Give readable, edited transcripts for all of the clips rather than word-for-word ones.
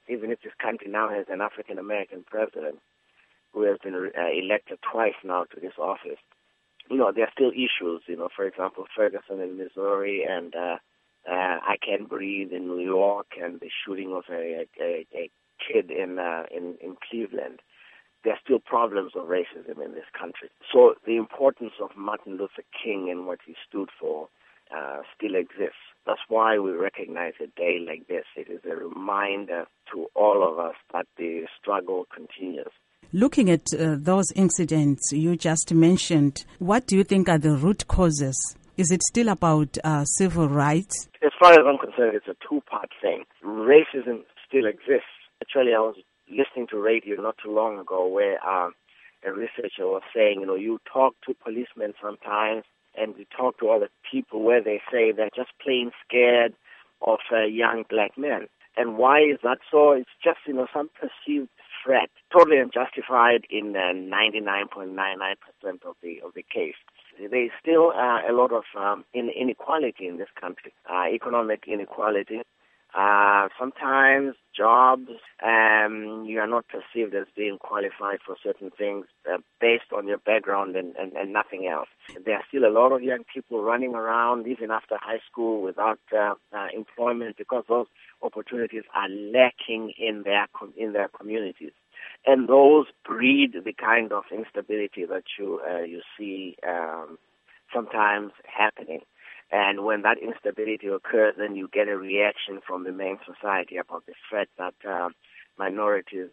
even if this country now has an African-American president who has been elected twice now to this office, there are still issues, for example, Ferguson in Missouri and I Can't Breathe in New York and the shooting of a kid in Cleveland. There are still problems of racism in this country. So the importance of Martin Luther King and what he stood for still exists. That's why we recognize a day like this. It is a reminder to all of us that the struggle continues. Looking at those incidents you just mentioned, what do you think are the root causes? Is it still about civil rights? As far as I'm concerned, it's a two-part thing. Racism still exists. Actually, I was listening to radio not too long ago where a researcher was saying, you talk to policemen sometimes and you talk to other people where they say they're just plain scared of young black men. And why is that so? It's just, some perceived threat, totally unjustified in 99.99% of the case. There's still a lot of inequality in this country, economic inequality. Sometimes jobs, you are not perceived as being qualified for certain things based on your background and nothing else. There are still a lot of young people running around even after high school without employment because those opportunities are lacking in their communities. And those breed the kind of instability that you see sometimes happening. And when that instability occurs, then you get a reaction from the main society about the threat that minorities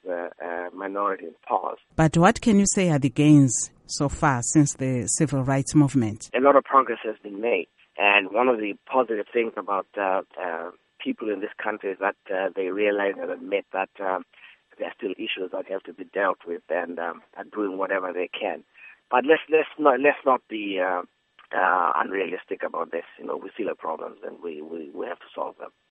pose. But what can you say are the gains so far since the civil rights movement? A lot of progress has been made. And one of the positive things about people in this country is that they realize and admit that there are still issues that have to be dealt with and are doing whatever they can. But let's not be unrealistic about this. We still have problems and we have to solve them.